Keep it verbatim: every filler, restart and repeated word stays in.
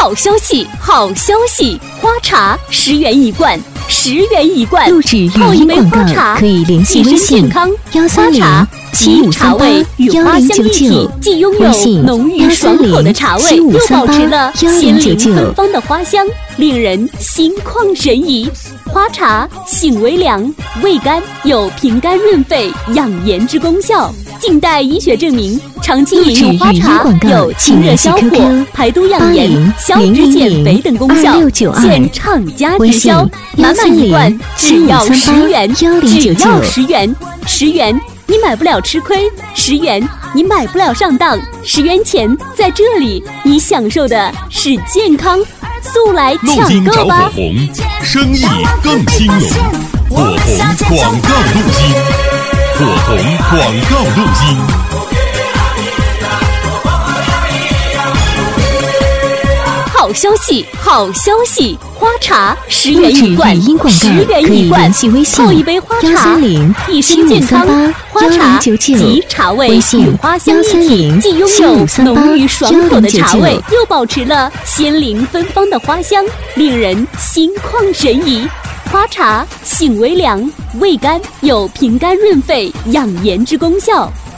好消息，好消息！花茶十元一罐，十元一罐。 录制语音广告可以联系微信幺三零七五三八幺零九九， 既拥有浓郁爽口的茶味，又保持了鲜灵芬芳的花香，令人心旷神怡。花茶性微凉，味甘，有平肝润肺、养颜之功效，近代医学证明，长期饮用花茶有清热消火、排毒养颜、消脂减肥等功效。现厂家直销，满满一罐只要十元，只要十元，十元你买不了吃亏，十元你买不了上当，十元钱在这里，你享受的是健康。速来抢购吧！ 火红，生意更兴隆。火红广告录音，火红广告录音。 好消息，好消息！花茶十元一罐，十元一罐，泡一杯花茶，一身健康。花茶集茶味与花香一体，既拥有浓郁爽口的茶味，又保持了鲜灵芬芳的花香，令人心旷神怡。花茶性微凉，味甘，有平肝润肺、养颜之功效，